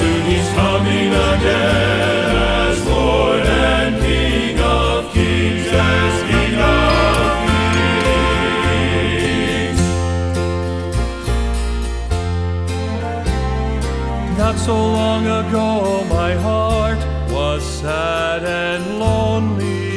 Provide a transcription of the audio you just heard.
soon he's coming again as Lord and King of kings, as King of kings. Not so long ago my heart was sad and lonely.